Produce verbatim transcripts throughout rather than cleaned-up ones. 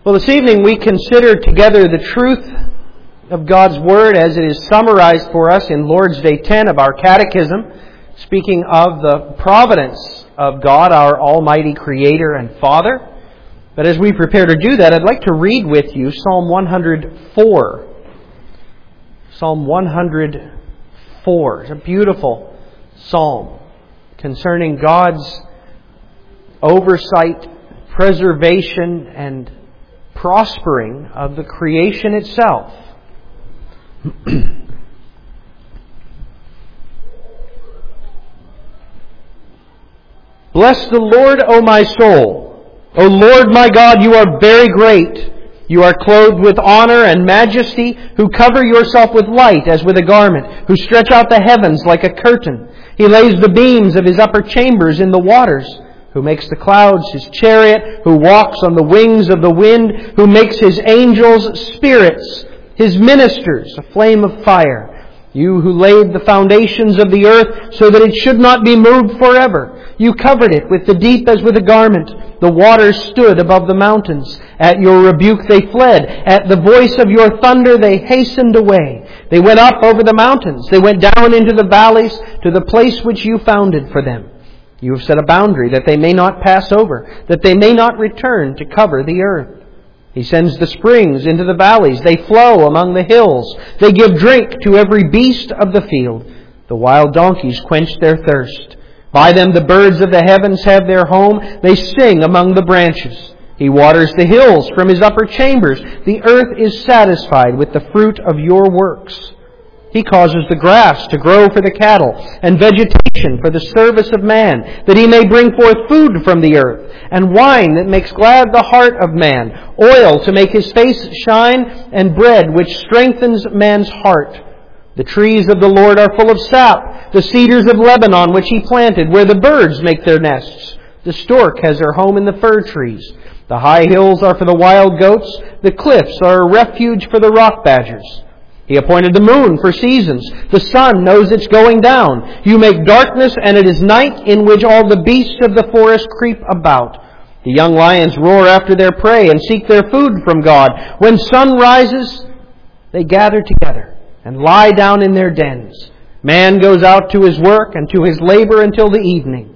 Well, this evening we consider together the truth of God's Word as it is summarized for us in Lord's Day ten of our Catechism, speaking of the providence of God, our Almighty Creator and Father. But as we prepare to do that, I'd like to read with you Psalm one hundred four. Psalm one hundred four. It's a beautiful psalm concerning God's oversight, preservation, and prospering of the creation itself. Bless the Lord, O my soul. O Lord my God, you are very great. You are clothed with honor and majesty, who cover yourself with light as with a garment, who stretch out the heavens like a curtain. He lays the beams of his upper chambers in the waters, who makes the clouds his chariot, who walks on the wings of the wind, who makes his angels spirits, his ministers a flame of fire. You who laid the foundations of the earth so that it should not be moved forever. You covered it with the deep as with a garment. The waters stood above the mountains. At your rebuke they fled. At the voice of your thunder they hastened away. They went up over the mountains. They went down into the valleys to the place which you founded for them. You have set a boundary that they may not pass over, that they may not return to cover the earth. He sends the springs into the valleys. They flow among the hills. They give drink to every beast of the field. The wild donkeys quench their thirst. By them the birds of the heavens have their home. They sing among the branches. He waters the hills from his upper chambers. The earth is satisfied with the fruit of your works. He causes the grass to grow for the cattle and vegetation for the service of man, that he may bring forth food from the earth, and wine that makes glad the heart of man, oil to make his face shine, and bread which strengthens man's heart. The trees of the Lord are full of sap, the cedars of Lebanon which he planted, where the birds make their nests. The stork has her home in the fir trees. The high hills are for the wild goats, the cliffs are a refuge for the rock badgers. He appointed the moon for seasons. The sun knows its going down. You make darkness, and it is night, in which all the beasts of the forest creep about. The young lions roar after their prey and seek their food from God. When sun rises, they gather together and lie down in their dens. Man goes out to his work and to his labor until the evening.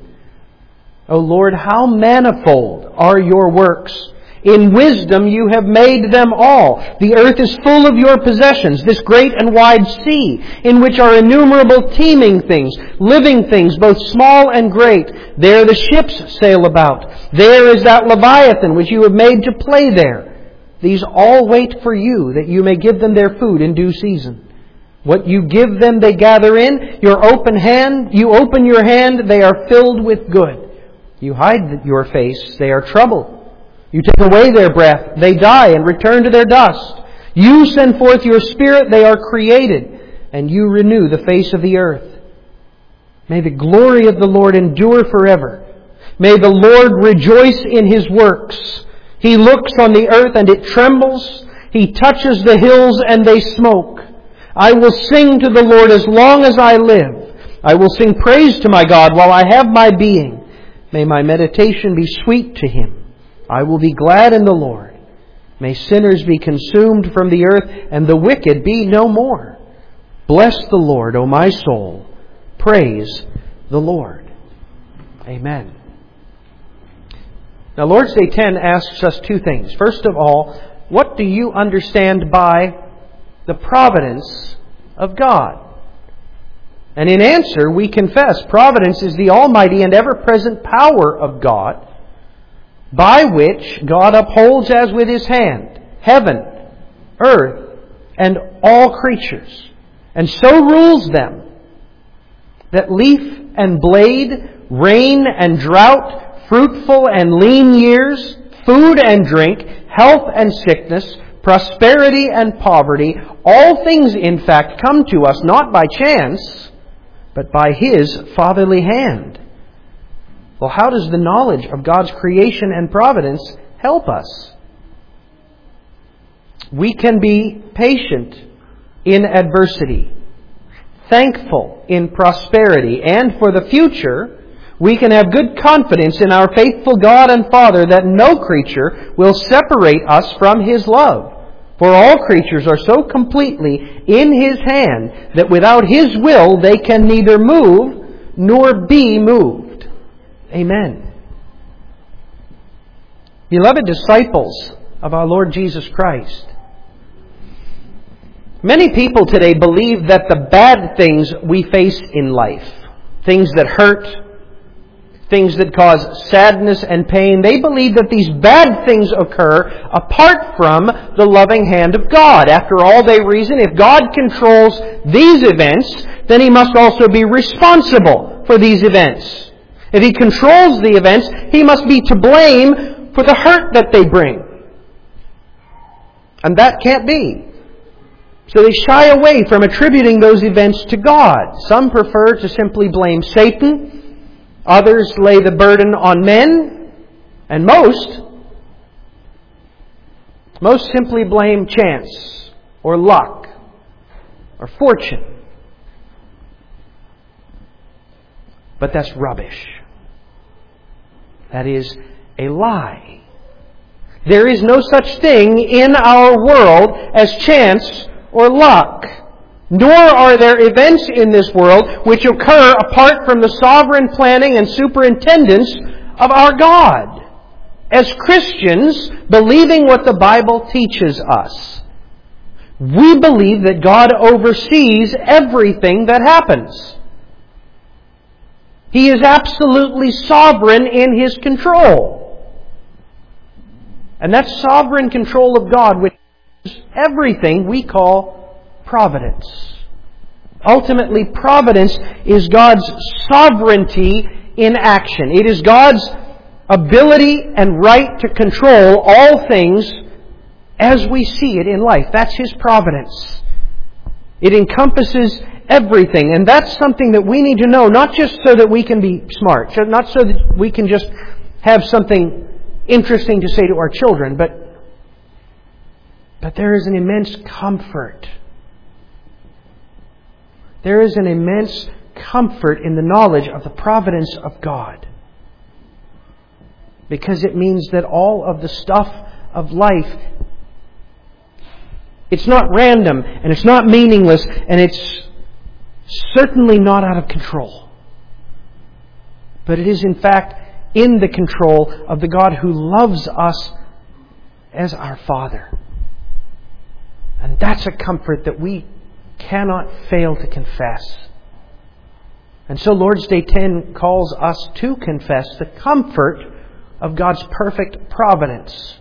O Lord, how manifold are your works! In wisdom you have made them all. The earth is full of your possessions, this great and wide sea, in which are innumerable teeming things, living things, both small and great. There the ships sail about. There is that Leviathan which you have made to play there. These all wait for you, that you may give them their food in due season. What you give them they gather in. Your open hand, you open your hand, they are filled with good. You hide your face, they are troubled. You take away their breath, they die and return to their dust. You send forth your Spirit, they are created, and you renew the face of the earth. May the glory of the Lord endure forever. May the Lord rejoice in His works. He looks on the earth and it trembles. He touches the hills and they smoke. I will sing to the Lord as long as I live. I will sing praise to my God while I have my being. May my meditation be sweet to Him. I will be glad in the Lord. May sinners be consumed from the earth, and the wicked be no more. Bless the Lord, O my soul. Praise the Lord. Amen. Now, Lord's Day ten asks us two things. First of all, what do you understand by the providence of God? And in answer, we confess providence is the almighty and ever-present power of God, by which God upholds as with His hand heaven, earth, and all creatures, and so rules them that leaf and blade, rain and drought, fruitful and lean years, food and drink, health and sickness, prosperity and poverty, all things in fact come to us not by chance, but by His fatherly hand. Well, how does the knowledge of God's creation and providence help us? We can be patient in adversity, thankful in prosperity, and for the future, we can have good confidence in our faithful God and Father that no creature will separate us from His love. For all creatures are so completely in His hand that without His will they can neither move nor be moved. Amen. Beloved disciples of our Lord Jesus Christ, many people today believe that the bad things we face in life, things that hurt, things that cause sadness and pain, they believe that these bad things occur apart from the loving hand of God. After all, they reason, if God controls these events, then He must also be responsible for these events. If He controls the events, He must be to blame for the hurt that they bring. And that can't be. So they shy away from attributing those events to God. Some prefer to simply blame Satan. Others lay the burden on men. And most, most simply blame chance or luck or fortune. But that's rubbish. That is a lie. There is no such thing in our world as chance or luck. Nor are there events in this world which occur apart from the sovereign planning and superintendence of our God. As Christians, believing what the Bible teaches us, we believe that God oversees everything that happens. He is absolutely sovereign in His control. And that sovereign control of God, which is everything we call providence. Ultimately, providence is God's sovereignty in action. It is God's ability and right to control all things as we see it in life. That's His providence. It encompasses everything. And that's something that we need to know, not just so that we can be smart, not so that we can just have something interesting to say to our children, but, but there is an immense comfort. There is an immense comfort in the knowledge of the providence of God. Because it means that all of the stuff of life, it's not random, and it's not meaningless, and it's certainly not out of control. But it is in fact in the control of the God who loves us as our Father. And that's a comfort that we cannot fail to confess. And so Lord's Day ten calls us to confess the comfort of God's perfect providence,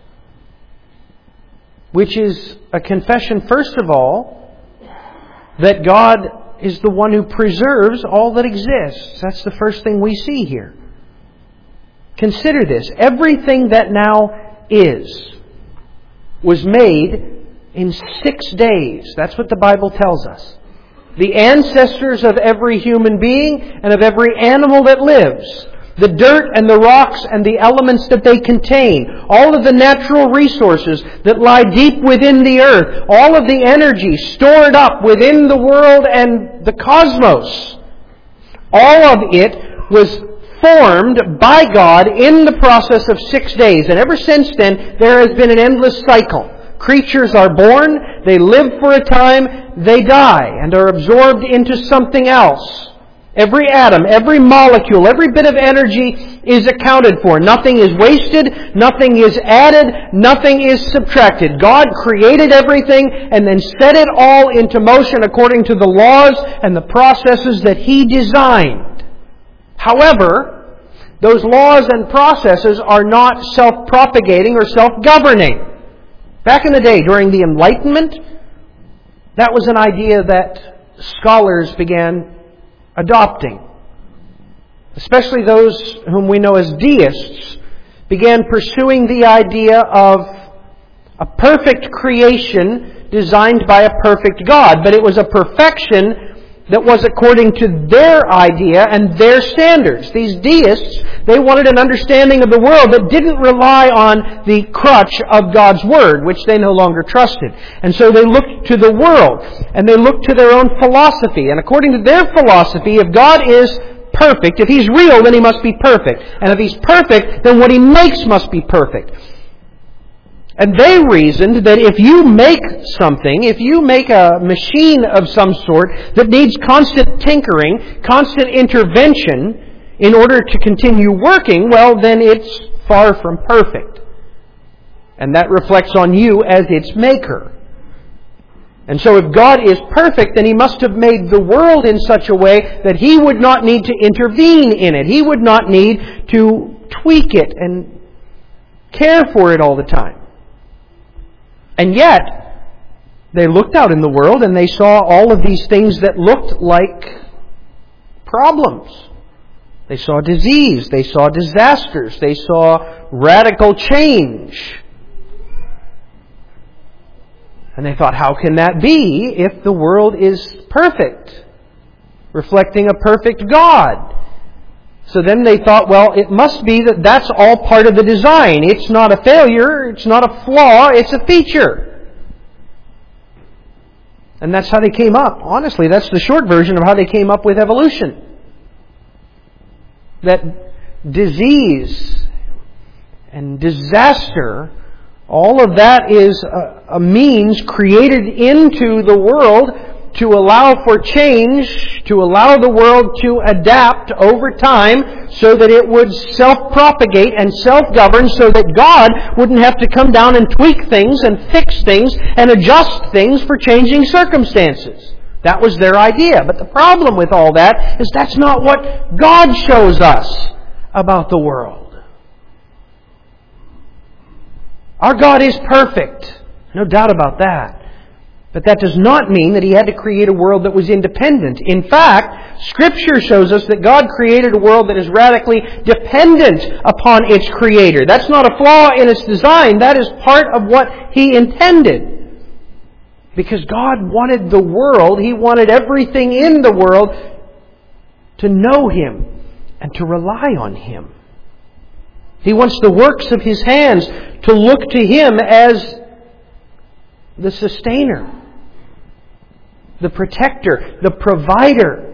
which is a confession, first of all, that God is the one who preserves all that exists. That's the first thing we see here. Consider this. Everything that now is was made in six days. That's what the Bible tells us. The ancestors of every human being and of every animal that lives. The dirt and the rocks and the elements that they contain. All of the natural resources that lie deep within the earth. All of the energy stored up within the world and the cosmos. All of it was formed by God in the process of six days. And ever since then, there has been an endless cycle. Creatures are born, they live for a time, they die, and are absorbed into something else. Every atom, every molecule, every bit of energy is accounted for. Nothing is wasted, nothing is added, nothing is subtracted. God created everything and then set it all into motion according to the laws and the processes that He designed. However, those laws and processes are not self-propagating or self-governing. Back in the day, during the Enlightenment, that was an idea that scholars began adopting. Especially those whom we know as deists began pursuing the idea of a perfect creation designed by a perfect God. But it was a perfection that was according to their idea and their standards. These deists, they wanted an understanding of the world that didn't rely on the crutch of God's Word, which they no longer trusted. And so they looked to the world, and they looked to their own philosophy. And according to their philosophy, if God is perfect. If He's real, then He must be perfect. And if He's perfect, then what He makes must be perfect. And they reasoned that if you make something, if you make a machine of some sort that needs constant tinkering, constant intervention in order to continue working, well, then it's far from perfect. And that reflects on you as its maker. And so if God is perfect, then He must have made the world in such a way that He would not need to intervene in it. He would not need to tweak it and care for it all the time. And yet, they looked out in the world and they saw all of these things that looked like problems. They saw disease. They saw disasters. They saw radical change. And they thought, how can that be if the world is perfect, reflecting a perfect God? So then they thought, well, it must be that that's all part of the design. It's not a failure, it's not a flaw, it's a feature. And that's how they came up. Honestly, that's the short version of how they came up with evolution. That disease and disaster, all of that is a, a means created into the world to allow for change, to allow the world to adapt over time so that it would self-propagate and self-govern so that God wouldn't have to come down and tweak things and fix things and adjust things for changing circumstances. That was their idea. But the problem with all that is that's not what God shows us about the world. Our God is perfect. No doubt about that. But that does not mean that He had to create a world that was independent. In fact, Scripture shows us that God created a world that is radically dependent upon its Creator. That's not a flaw in its design. That is part of what He intended. Because God wanted the world, He wanted everything in the world to know Him and to rely on Him. He wants the works of His hands to look to Him as the sustainer, the protector, the provider.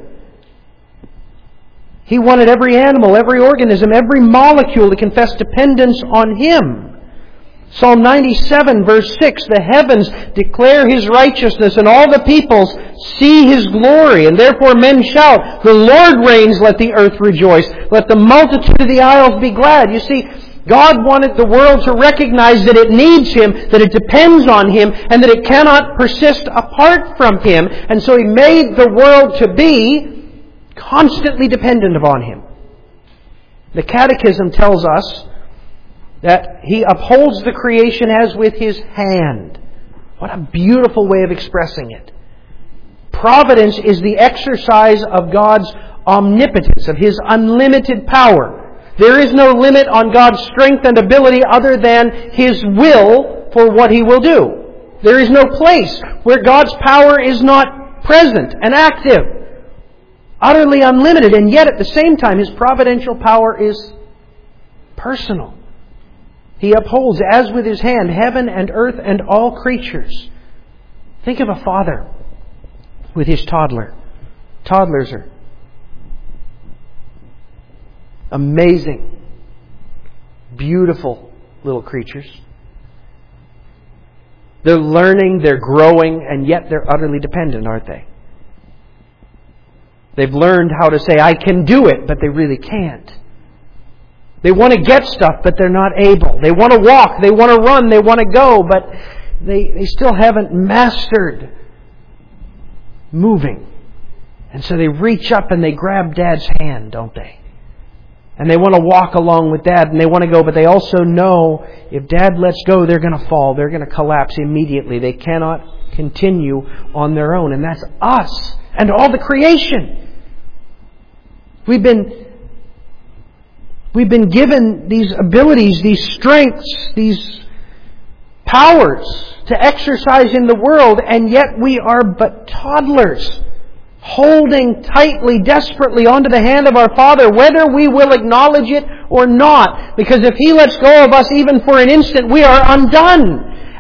He wanted every animal, every organism, every molecule to confess dependence on Him. Psalm ninety-seven verse six, the heavens declare His righteousness and all the peoples see His glory. And therefore men shout, the Lord reigns, let the earth rejoice. Let the multitude of the isles be glad. You see, God wanted the world to recognize that it needs Him, that it depends on Him, and that it cannot persist apart from Him. And so He made the world to be constantly dependent upon Him. The Catechism tells us that He upholds the creation as with His hand. What a beautiful way of expressing it. Providence is the exercise of God's omnipotence, of His unlimited power. There is no limit on God's strength and ability other than His will for what He will do. There is no place where God's power is not present and active. Utterly unlimited, and yet at the same time His providential power is personal. He upholds as with His hand heaven and earth and all creatures. Think of a father with his toddler. Toddlers are amazing, beautiful little creatures. They're learning, they're growing, and yet they're utterly dependent, aren't they? They've learned how to say, I can do it, but they really can't. They want to get stuff, but they're not able. They want to walk, they want to run, they want to go, but they, they still haven't mastered moving. And so they reach up and they grab Dad's hand, don't they? And they want to walk along with Dad and they want to go, but they also know if Dad lets go, they're going to fall. They're going to collapse immediately. They cannot continue on their own. And that's us and all the creation. We've been, we've been given these abilities, these strengths, these powers to exercise in the world, and yet we are but toddlers, holding tightly, desperately onto the hand of our Father, whether we will acknowledge it or not. Because if He lets go of us even for an instant, we are undone.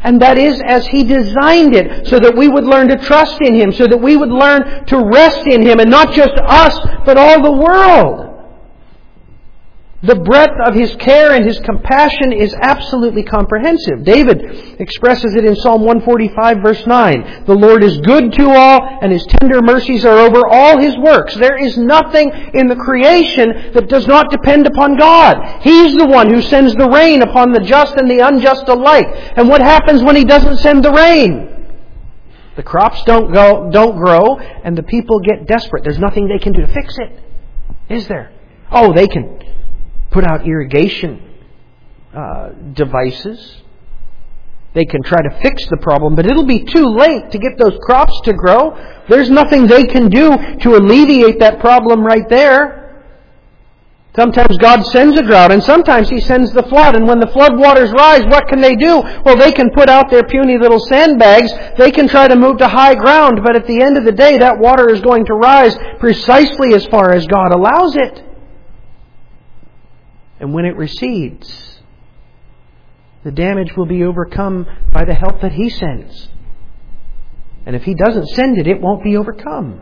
And that is as He designed it, so that we would learn to trust in Him, so that we would learn to rest in Him, and not just us, but all the world. The breadth of His care and His compassion is absolutely comprehensive. David expresses it in Psalm one forty-five, verse nine. The Lord is good to all, and His tender mercies are over all His works. There is nothing in the creation that does not depend upon God. He's the one who sends the rain upon the just and the unjust alike. And what happens when He doesn't send the rain? The crops don't go, don't grow, and the people get desperate. There's nothing they can do to fix it, is there? Oh, they can put out irrigation uh, devices. They can try to fix the problem, but it'll be too late to get those crops to grow. There's nothing they can do to alleviate that problem right there. Sometimes God sends a drought, and sometimes He sends the flood. And when the flood waters rise, what can they do? Well, they can put out their puny little sandbags. They can try to move to high ground, but at the end of the day, that water is going to rise precisely as far as God allows it. And when it recedes, the damage will be overcome by the help that He sends. And if He doesn't send it, it won't be overcome.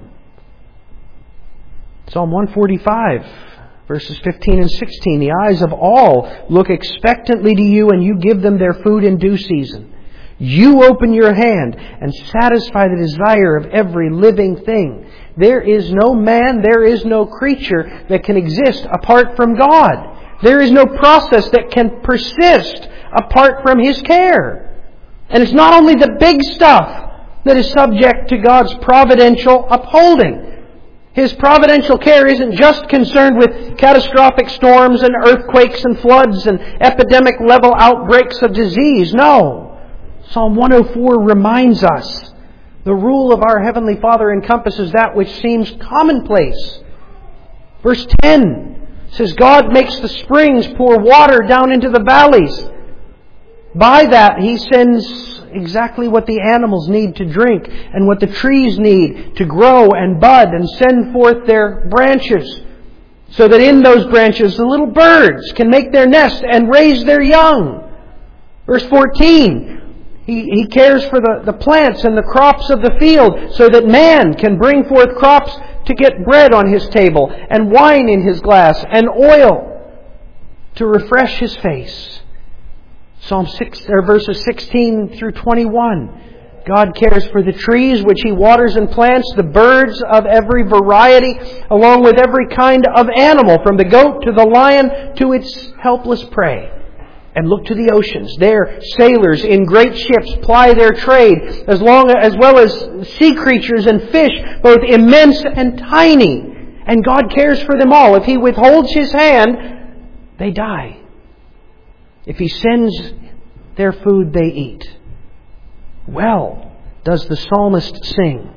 Psalm one forty-five, verses fifteen and sixteen. The eyes of all look expectantly to You, and You give them their food in due season. You open Your hand and satisfy the desire of every living thing. There is no man, there is no creature that can exist apart from God. There is no process that can persist apart from His care. And it's not only the big stuff that is subject to God's providential upholding. His providential care isn't just concerned with catastrophic storms and earthquakes and floods and epidemic level outbreaks of disease. No. Psalm one oh four reminds us the rule of our Heavenly Father encompasses that which seems commonplace. Verse ten says, God makes the springs pour water down into the valleys. By that, He sends exactly what the animals need to drink and what the trees need to grow and bud and send forth their branches, so that in those branches the little birds can make their nest and raise their young. Verse fourteen, He, he cares for the, the plants and the crops of the field, so that man can bring forth crops to get bread on his table, and wine in his glass, and oil to refresh his face. Psalm six, or verses sixteen through twenty-one. God cares for the trees which He waters and plants, the birds of every variety, along with every kind of animal, from the goat to the lion to its helpless prey. And look to the oceans. There, sailors in great ships ply their trade, as long as well as sea creatures and fish, both immense and tiny. And God cares for them all. If He withholds His hand, they die. If He sends their food, they eat. Well, does the psalmist sing,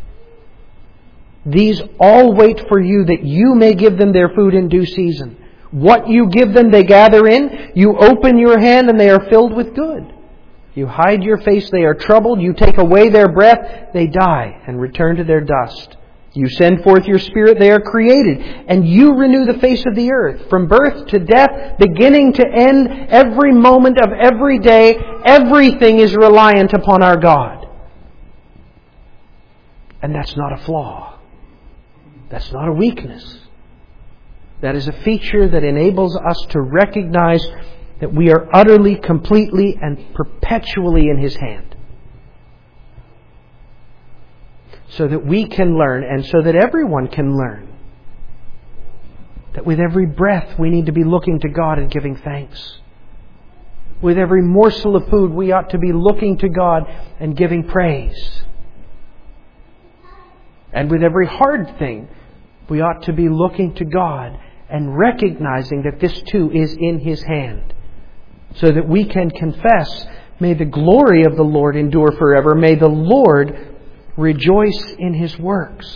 these all wait for You, that You may give them their food in due season. What You give them, they gather in. You open Your hand, and they are filled with good. You hide Your face, they are troubled. You take away their breath, they die and return to their dust. You send forth Your Spirit, they are created, and You renew the face of the earth. From birth to death, beginning to end, every moment of every day, everything is reliant upon our God. And that's not a flaw. That's not a weakness. That is a feature that enables us to recognize that we are utterly, completely, and perpetually in His hand. So that we can learn, and so that everyone can learn, that with every breath we need to be looking to God and giving thanks. With every morsel of food we ought to be looking to God and giving praise. And with every hard thing we ought to be looking to God and recognizing that this too is in His hand, so that we can confess, may the glory of the Lord endure forever. May the Lord rejoice in His works.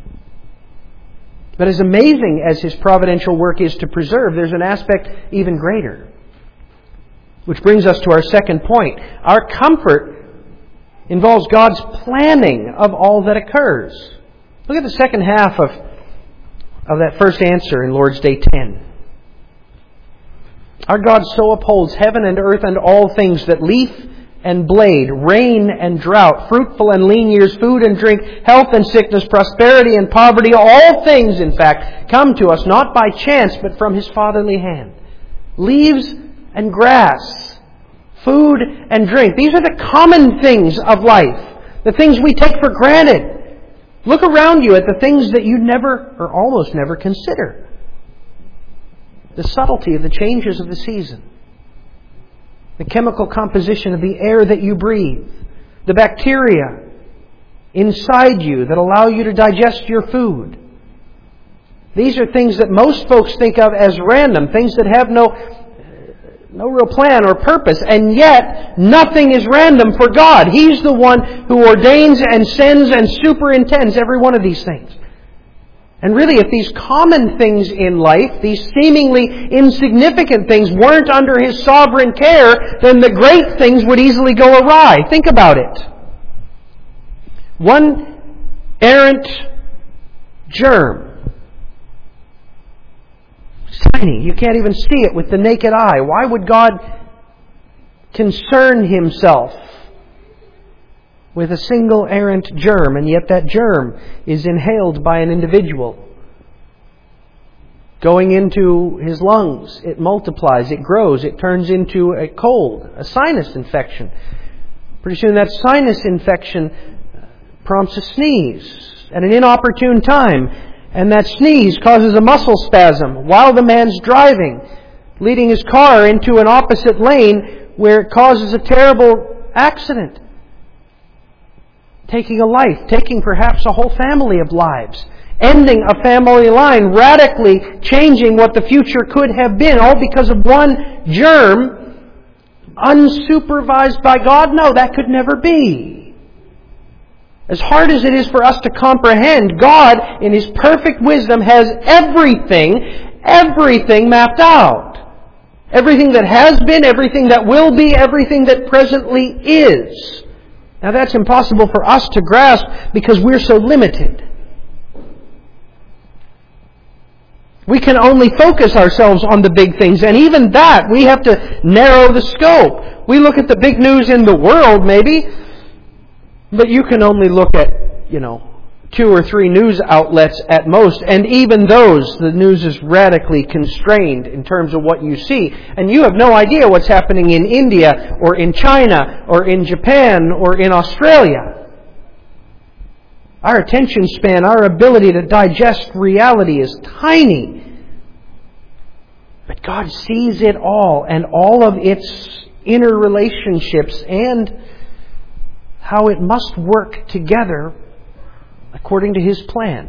But as amazing as His providential work is to preserve, there's an aspect even greater. Which brings us to our second point. Our comfort involves God's planning of all that occurs. Look at the second half of of that first answer in Lord's Day ten. Our God so upholds heaven and earth and all things that leaf and blade, rain and drought, fruitful and lean years, food and drink, health and sickness, prosperity and poverty. All things, in fact, come to us not by chance, but from His fatherly hand. Leaves and grass, food and drink. These are the common things of life, the things we take for granted. Look around you at the things that you never or almost never consider. The subtlety of the changes of the season. The chemical composition of the air that you breathe. The bacteria inside you that allow you to digest your food. These are things that most folks think of as random, things that have no, no real plan or purpose. And yet, nothing is random for God. He's the one who ordains and sends and superintends every one of these things. And really, if these common things in life, these seemingly insignificant things, weren't under His sovereign care, then the great things would easily go awry. Think about it. One errant germ. It's tiny. You can't even see it with the naked eye. Why would God concern Himself with a single errant germ, and yet that germ is inhaled by an individual? Going into his lungs, it multiplies, it grows, it turns into a cold, a sinus infection. Pretty soon that sinus infection prompts a sneeze at an inopportune time, and that sneeze causes a muscle spasm while the man's driving, leading his car into an opposite lane where it causes a terrible accident. Taking a life, taking perhaps a whole family of lives, ending a family line, radically changing what the future could have been, all because of one germ, unsupervised by God? No, that could never be. As hard as it is for us to comprehend, God, in His perfect wisdom, has everything, everything mapped out. Everything that has been, everything that will be, everything that presently is. Now that's impossible for us to grasp because we're so limited. We can only focus ourselves on the big things, and even that, we have to narrow the scope. We look at the big news in the world, maybe, but you can only look at, you know, two or three news outlets at most, and even those, the news is radically constrained in terms of what you see. And you have no idea what's happening in India, or in China, or in Japan, or in Australia. Our attention span, our ability to digest reality is tiny. But God sees it all, and all of its interrelationships, and how it must work together according to His plan.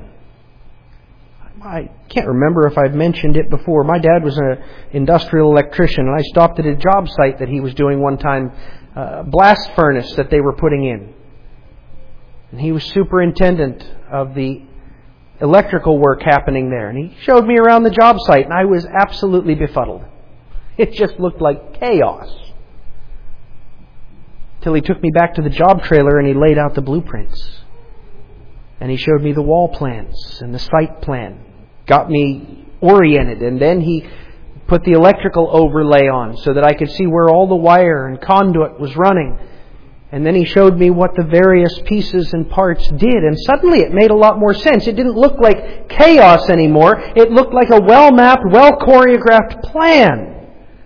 I can't remember if I've mentioned it before. My dad was an industrial electrician, and I stopped at a job site that he was doing one time, a blast furnace that they were putting in. And he was superintendent of the electrical work happening there. And he showed me around the job site, and I was absolutely befuddled. It just looked like chaos. Till he took me back to the job trailer and he laid out the blueprints. And he showed me the wall plans and the site plan. Got me oriented. And then he put the electrical overlay on so that I could see where all the wire and conduit was running. And then he showed me what the various pieces and parts did. And suddenly it made a lot more sense. It didn't look like chaos anymore. It looked like a well-mapped, well-choreographed plan.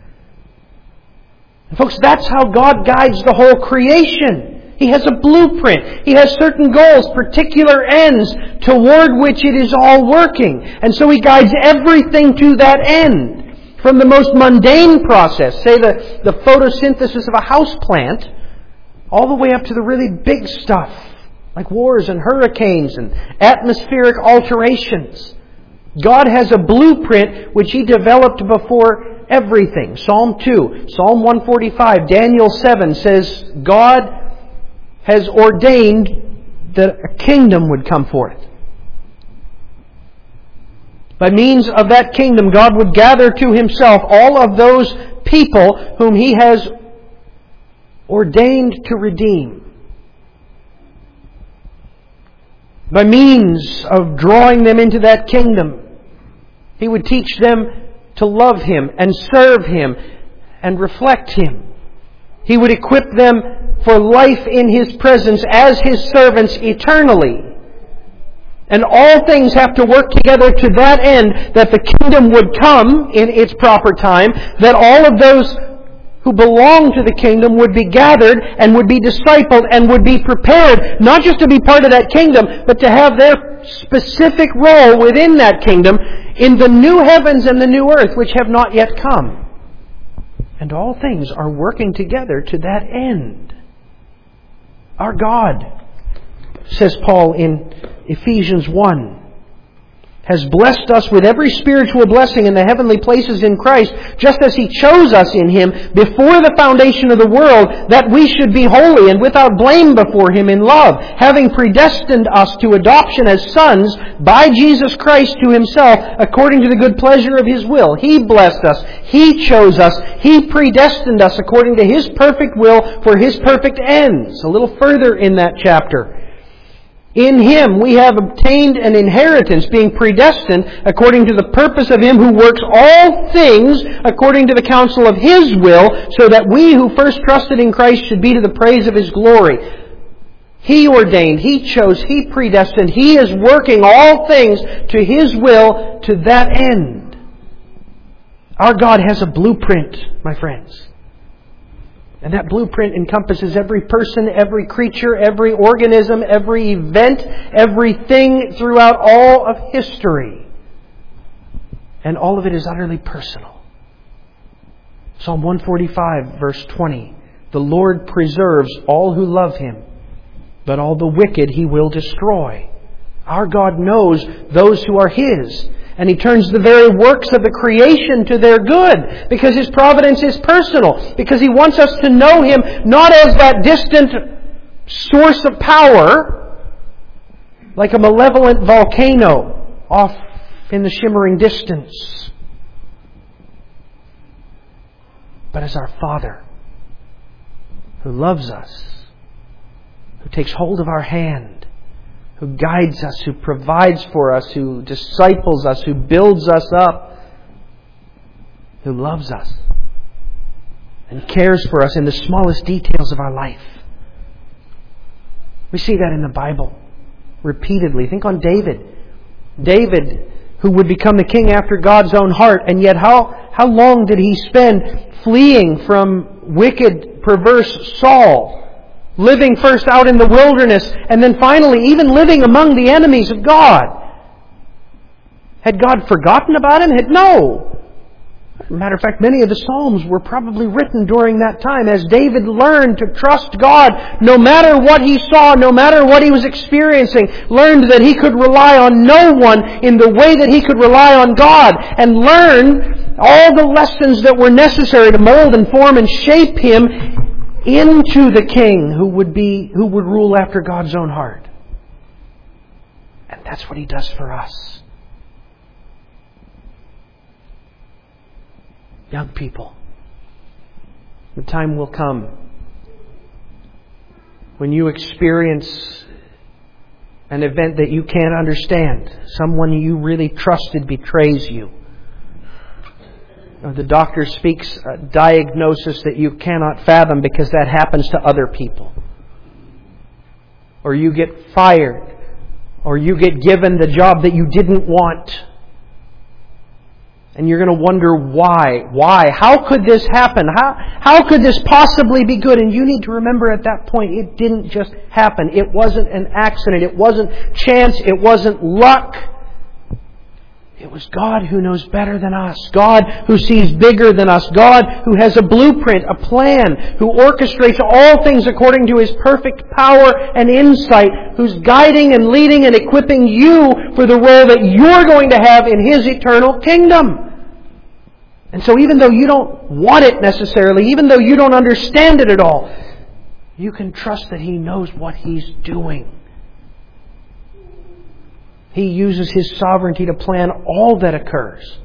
And folks, that's how God guides the whole creation. He has a blueprint. He has certain goals, particular ends toward which it is all working. And so He guides everything to that end. From the most mundane process, say the, the photosynthesis of a house plant, all the way up to the really big stuff, like wars and hurricanes and atmospheric alterations. God has a blueprint which He developed before everything. Psalm two, Psalm one forty-five, Daniel seven says, God has ordained that a kingdom would come forth. By means of that kingdom, God would gather to Himself all of those people whom He has ordained to redeem. By means of drawing them into that kingdom, He would teach them to love Him and serve Him and reflect Him. He would equip them for life in His presence as His servants eternally. And all things have to work together to that end, that the kingdom would come in its proper time, that all of those who belong to the kingdom would be gathered and would be discipled and would be prepared, not just to be part of that kingdom, but to have their specific role within that kingdom in the new heavens and the new earth, which have not yet come. And all things are working together to that end. Our God, says Paul in Ephesians one, has blessed us with every spiritual blessing in the heavenly places in Christ, just as He chose us in Him before the foundation of the world, that we should be holy and without blame before Him in love, having predestined us to adoption as sons by Jesus Christ to Himself, according to the good pleasure of His will. He blessed us. He chose us. He predestined us according to His perfect will for His perfect ends. A little further in that chapter. In Him we have obtained an inheritance, being predestined according to the purpose of Him who works all things according to the counsel of His will, so that we who first trusted in Christ should be to the praise of His glory. He ordained, He chose, He predestined. He is working all things to His will to that end. Our God has a blueprint, my friends. And that blueprint encompasses every person, every creature, every organism, every event, everything throughout all of history. And all of it is utterly personal. Psalm one forty-five, verse twenty. The Lord preserves all who love Him, but all the wicked He will destroy. Our God knows those who are His. And He turns the very works of the creation to their good, because His providence is personal, because He wants us to know Him not as that distant source of power, like a malevolent volcano off in the shimmering distance, but as our Father who loves us, who takes hold of our hand, who guides us, who provides for us, who disciples us, who builds us up, who loves us and cares for us in the smallest details of our life. We see that in the Bible repeatedly. Think on David. David, who would become the king after God's own heart, and yet how, how long did he spend fleeing from wicked, perverse Saul? Living first out in the wilderness, and then finally even living among the enemies of God. Had God forgotten about him? Had no. Matter of fact, many of the Psalms were probably written during that time as David learned to trust God no matter what he saw, no matter what he was experiencing. Learned that he could rely on no one in the way that he could rely on God. And learned all the lessons that were necessary to mold and form and shape him into the king who would be, who would rule after God's own heart. And that's what He does for us. Young people, the time will come when you experience an event that you can't understand. Someone you really trusted betrays you. Or the doctor speaks a diagnosis that you cannot fathom because that happens to other people. Or you get fired. Or you get given the job that you didn't want. And you're going to wonder why. Why? How could this happen? How, how could this possibly be good? And you need to remember at that point, it didn't just happen. It wasn't an accident. It wasn't chance. It wasn't luck. It was God who knows better than us. God who sees bigger than us. God who has a blueprint, a plan, who orchestrates all things according to His perfect power and insight, who's guiding and leading and equipping you for the role that you're going to have in His eternal kingdom. And so even though you don't want it necessarily, even though you don't understand it at all, you can trust that He knows what He's doing. He uses His sovereignty to plan all that occurs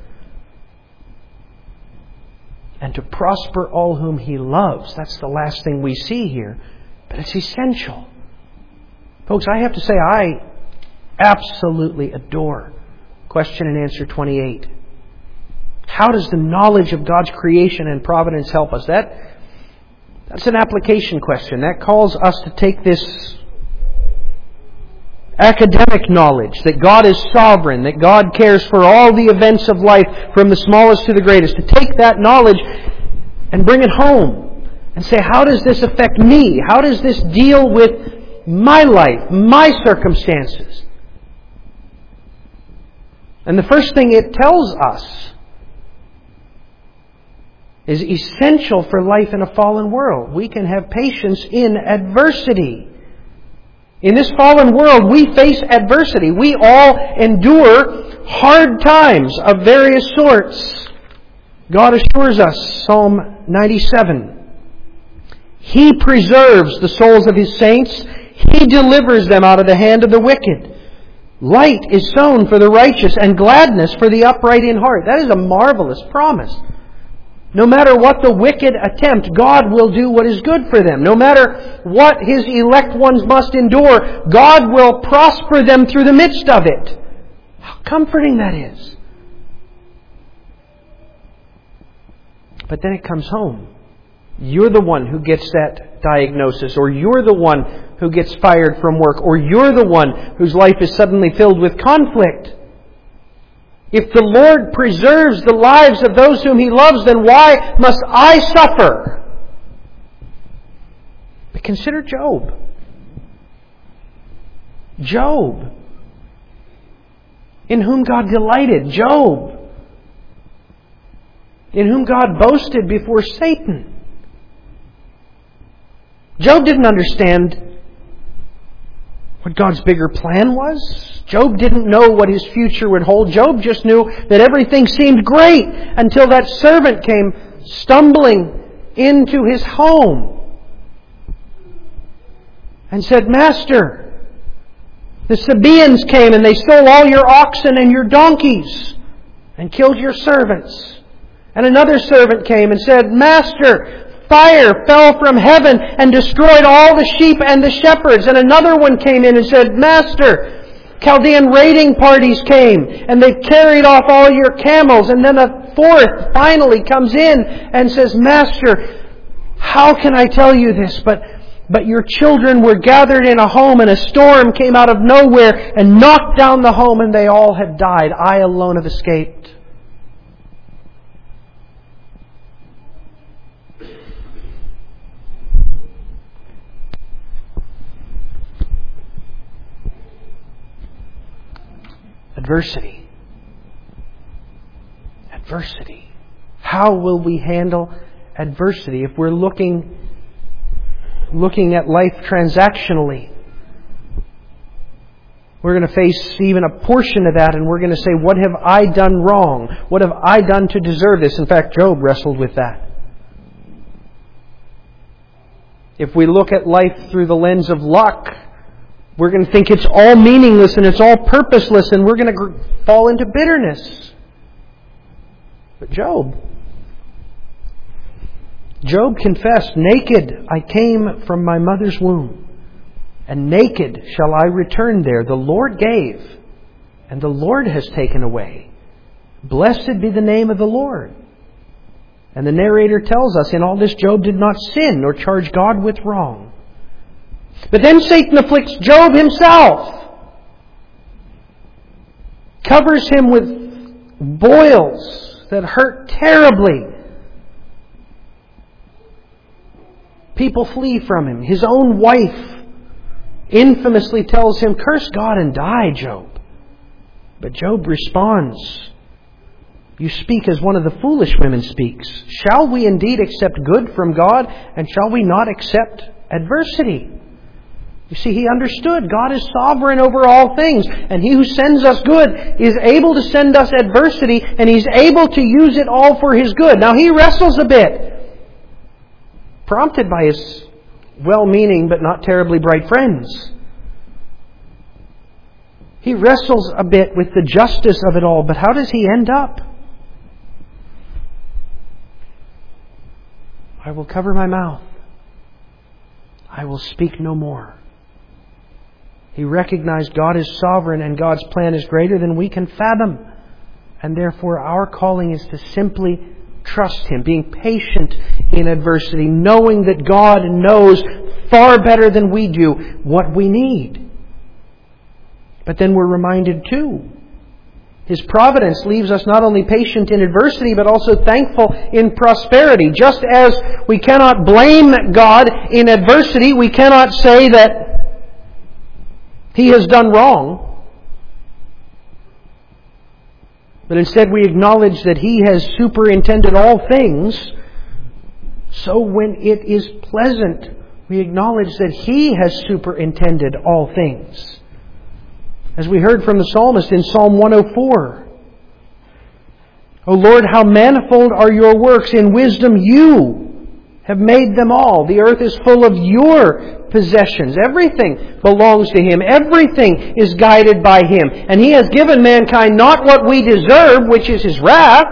and to prosper all whom He loves. That's the last thing we see here, but it's essential. Folks, I have to say I absolutely adore question and answer twenty-eight. How does the knowledge of God's creation and providence help us? That That's an application question. That calls us to take this academic knowledge that God is sovereign, that God cares for all the events of life from the smallest to the greatest, to take that knowledge and bring it home and say, how does this affect me? How does this deal with my life, my circumstances? And the first thing it tells us is essential for life in a fallen world. We can have patience in adversity. In this fallen world, we face adversity. We all endure hard times of various sorts. God assures us, Psalm ninety-seven, He preserves the souls of His saints. He delivers them out of the hand of the wicked. Light is sown for the righteous and gladness for the upright in heart. That is a marvelous promise. No matter what the wicked attempt, God will do what is good for them. No matter what His elect ones must endure, God will prosper them through the midst of it. How comforting that is. But then it comes home. You're the one who gets that diagnosis, or you're the one who gets fired from work, or you're the one whose life is suddenly filled with conflict. If the Lord preserves the lives of those whom He loves, then why must I suffer? But consider Job. Job, in whom God delighted. Job, in whom God boasted before Satan. Job didn't understand what God's bigger plan was. Job didn't know what his future would hold. Job just knew that everything seemed great until that servant came stumbling into his home and said, Master, the Sabaeans came and they stole all your oxen and your donkeys and killed your servants. And another servant came and said, Master, fire fell from heaven and destroyed all the sheep and the shepherds. And another one came in and said, Master, Chaldean raiding parties came and they've carried off all your camels. And then a fourth finally comes in and says, Master, how can I tell you this? But, but your children were gathered in a home and a storm came out of nowhere and knocked down the home and they all have died. I alone have escaped. Adversity. Adversity. How will we handle adversity if we're looking, looking at life transactionally? We're going to face even a portion of that and we're going to say, what have I done wrong? What have I done to deserve this? In fact, Job wrestled with that. If we look at life through the lens of luck, we're going to think it's all meaningless and it's all purposeless and we're going to fall into bitterness. But Job, Job confessed, naked I came from my mother's womb, and naked shall I return there. The Lord gave, and the Lord has taken away. Blessed be the name of the Lord. And the narrator tells us, in all this Job did not sin nor charge God with wrong. But then Satan afflicts Job himself, covers him with boils that hurt terribly. People flee from him. His own wife infamously tells him, curse God and die, Job. But Job responds, you speak as one of the foolish women speaks. Shall we indeed accept good from God, and shall we not accept adversity? You see, he understood God is sovereign over all things, and He who sends us good is able to send us adversity, and He's able to use it all for His good. Now he wrestles a bit, prompted by his well-meaning but not terribly bright friends. He wrestles a bit with the justice of it all, but how does he end up? I will cover my mouth. I will speak no more. He recognized God is sovereign and God's plan is greater than we can fathom. And therefore our calling is to simply trust Him, being patient in adversity, knowing that God knows far better than we do what we need. But then we're reminded too, His providence leaves us not only patient in adversity, but also thankful in prosperity. Just as we cannot blame God in adversity, we cannot say that He has done wrong. But instead we acknowledge that He has superintended all things. So when it is pleasant, we acknowledge that He has superintended all things. As we heard from the psalmist in Psalm one oh four. O Lord, how manifold are Your works. In wisdom You have made them all. The earth is full of Your possessions. Everything belongs to Him. Everything is guided by Him. And He has given mankind not what we deserve, which is His wrath,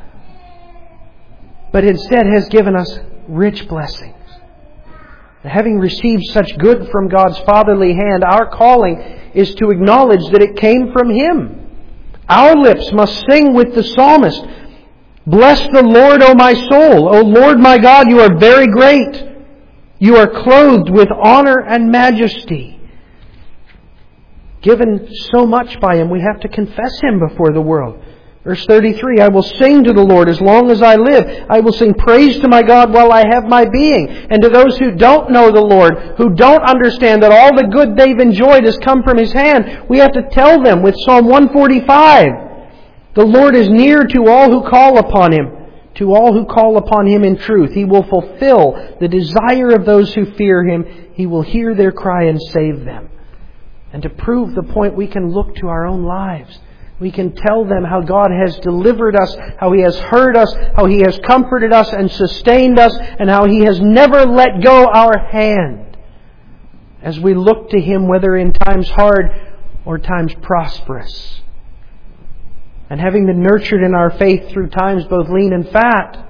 but instead has given us rich blessings. Having received such good from God's fatherly hand, our calling is to acknowledge that it came from Him. Our lips must sing with the psalmist, Bless the Lord, O my soul. O Lord my God, You are very great. You are clothed with honor and majesty. Given so much by Him, we have to confess Him before the world. Verse thirty-three, I will sing to the Lord as long as I live. I will sing praise to my God while I have my being. And to those who don't know the Lord, who don't understand that all the good they've enjoyed has come from His hand, we have to tell them with Psalm one forty-five, the Lord is near to all who call upon Him, to all who call upon Him in truth. He will fulfill the desire of those who fear Him. He will hear their cry and save them. And to prove the point, we can look to our own lives. We can tell them how God has delivered us, how He has heard us, how He has comforted us and sustained us, and how He has never let go our hand. As we look to Him, whether in times hard or times prosperous. And having been nurtured in our faith through times both lean and fat,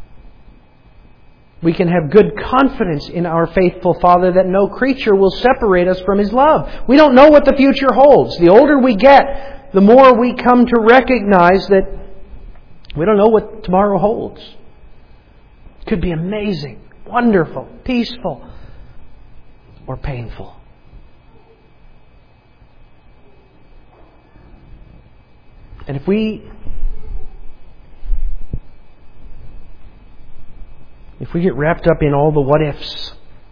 we can have good confidence in our faithful Father that no creature will separate us from His love. We don't know what the future holds. The older we get, the more we come to recognize that we don't know what tomorrow holds. It could be amazing, wonderful, peaceful, or painful. And if we if we get wrapped up in all the what ifs,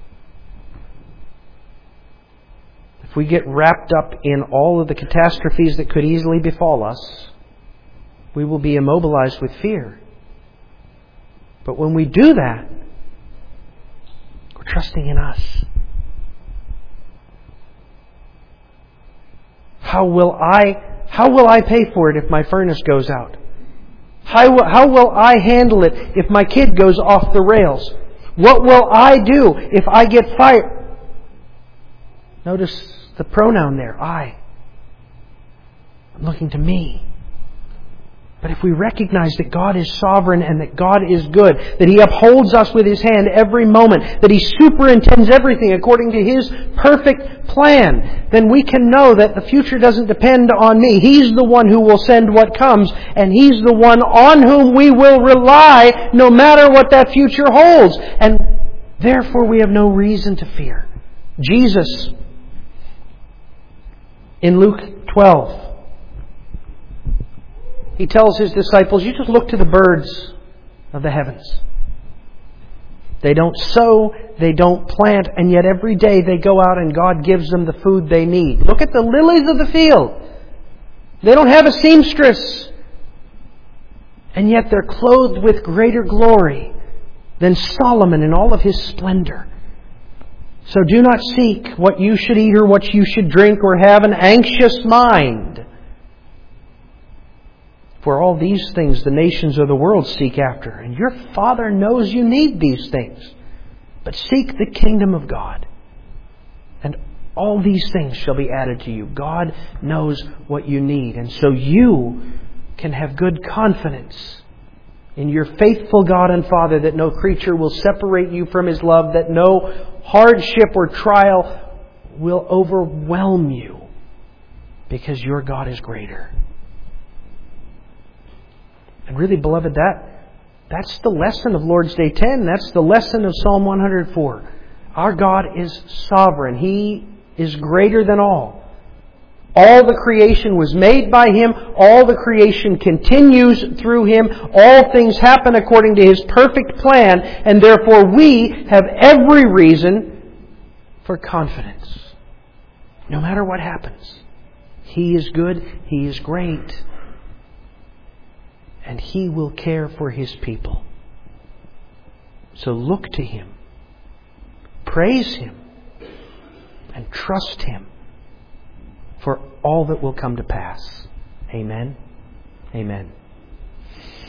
if we get wrapped up in all of the catastrophes that could easily befall us, we will be immobilized with fear. But when we do that, we're trusting in us. How will I How will I pay for it if my furnace goes out? How will, how will I handle it if my kid goes off the rails? What will I do if I get fired? Notice the pronoun there, I. I'm looking to me. But if we recognize that God is sovereign and that God is good, that He upholds us with His hand every moment, that He superintends everything according to His perfect plan, then we can know that the future doesn't depend on me. He's the one who will send what comes, and He's the one on whom we will rely no matter what that future holds. And therefore we have no reason to fear. Jesus, in Luke twelve, He tells His disciples, you just look to the birds of the heavens. They don't sow, they don't plant, and yet every day they go out and God gives them the food they need. Look at the lilies of the field. They don't have a seamstress. And yet they're clothed with greater glory than Solomon in all of his splendor. So do not seek what you should eat or what you should drink or have an anxious mind. For all these things the nations of the world seek after. And your Father knows you need these things. But seek the kingdom of God. And all these things shall be added to you. God knows what you need. And so you can have good confidence in your faithful God and Father that no creature will separate you from His love, that no hardship or trial will overwhelm you, because your God is greater. And really, beloved, that That's the lesson of Lord's Day ten. That's the lesson of Psalm one hundred four. Our God is sovereign. He is greater than all. All the creation was made by Him. All the creation continues through Him. All things happen according to His perfect plan. And therefore we have every reason for confidence. No matter what happens. He is good. He is great. And He will care for His people. So look to Him. Praise Him. And trust Him for all that will come to pass. Amen. Amen.